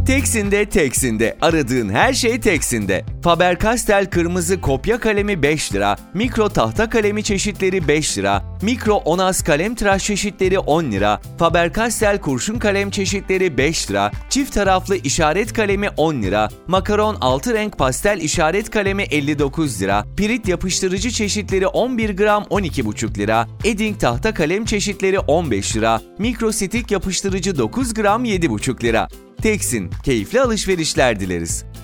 Teksin'de aradığın her şey Teksin'de. Faber-Castell kırmızı kopya kalemi 5 lira, mikro tahta kalemi çeşitleri 5 lira, mikro 10 az kalem tıraş çeşitleri 10 lira, Faber-Castell kurşun kalem çeşitleri 5 lira, çift taraflı işaret kalemi 10 lira, makaron 6 renk pastel işaret kalemi 59 lira, pirit yapıştırıcı çeşitleri 11 gram 12,5 lira, Edding tahta kalem çeşitleri 15 lira, mikro stik yapıştırıcı 9 gram 7,5 lira. Teksin, keyifli alışverişler dileriz.